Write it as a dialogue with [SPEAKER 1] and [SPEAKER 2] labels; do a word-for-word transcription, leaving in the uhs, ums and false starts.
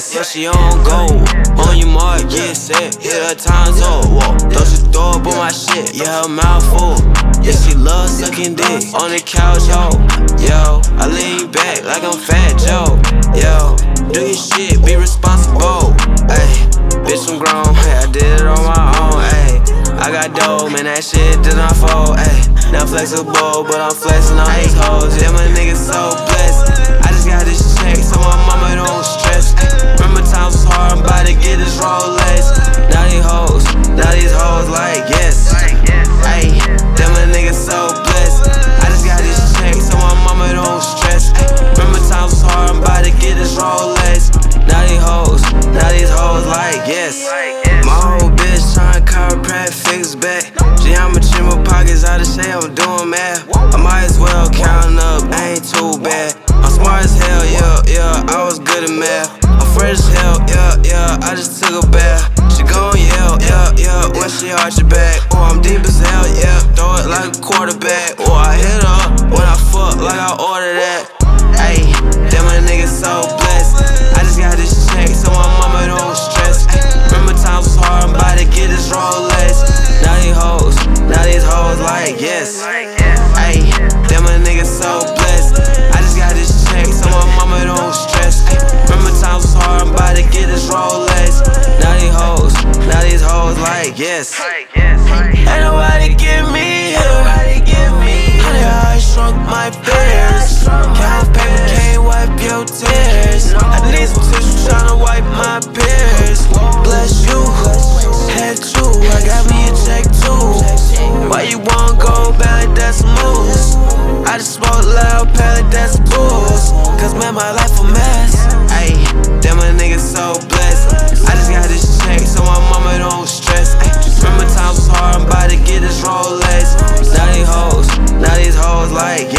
[SPEAKER 1] Yeah, she on go. On your mark, get set, hit her times up. Whoa, don't you throw up on my shit? Yeah, her mouth full. Yeah, she love sucking dick on the couch, ho. Yo, I lean back like I'm Fat Joe. Yo, do your shit, be responsible. Ayy, bitch, I'm grown. Hey, I did it on my own. Ayy, I got dough, man, that shit did not fold. Ayy, not flexible, but I'm flexing on these hoes. Yeah, my niggas so blessed. I just got this check, so my mama don't stress. Ay, remember times was hard, I'm about to get this Rolex. Now these hoes, now these hoes like yes. Ayy, them my niggas so blessed. I just got this check, so my mama don't stress. Ay, remember times was hard, I'm about to get this Rolex. Now these hoes, now these hoes like yes. My whole bitch tryna chiropract fix back. Geometry in my pockets, I just say I'm doing math. I might as well count up, ain't too bad. I'm smart as hell, yeah, yeah, I was good at math. I'm fresh as hell, yeah, yeah, I just took a bath. She gon' yell, yeah, yeah, when she arch your back. Oh, I'm deep as hell, yeah, throw it like a quarterback. Or I hit her when I fuck like I ordered that. Ayy, damn, my niggas so blessed. I just got this check, so my mama don't stress. Ay, remember times was hard, I'm about to get this Rolex. Now these hoes, now these hoes like yes. Ayy, damn, my niggas so blessed. I just got this check, so my mama don't stress. Ay, remember times was hard, I'm about to get this Rolex. Now these hoes, now these hoes like yes. Ain't nobody give me here. Honey, I shrunk my fears. Count paper can't wipe your tears. I need some tissue tryna wipe my peers. Bless you, had you, I got me a check too. Why you won't go back like that's moves? I just smoke loud, pallet, that's booze. Cause man, my life a mess. Ayy, damn, my niggas so blessed. I just got this check, so my mama don't stress. Ay, remember times was hard, I'm about to get this Rolex. Now these hoes, now these hoes like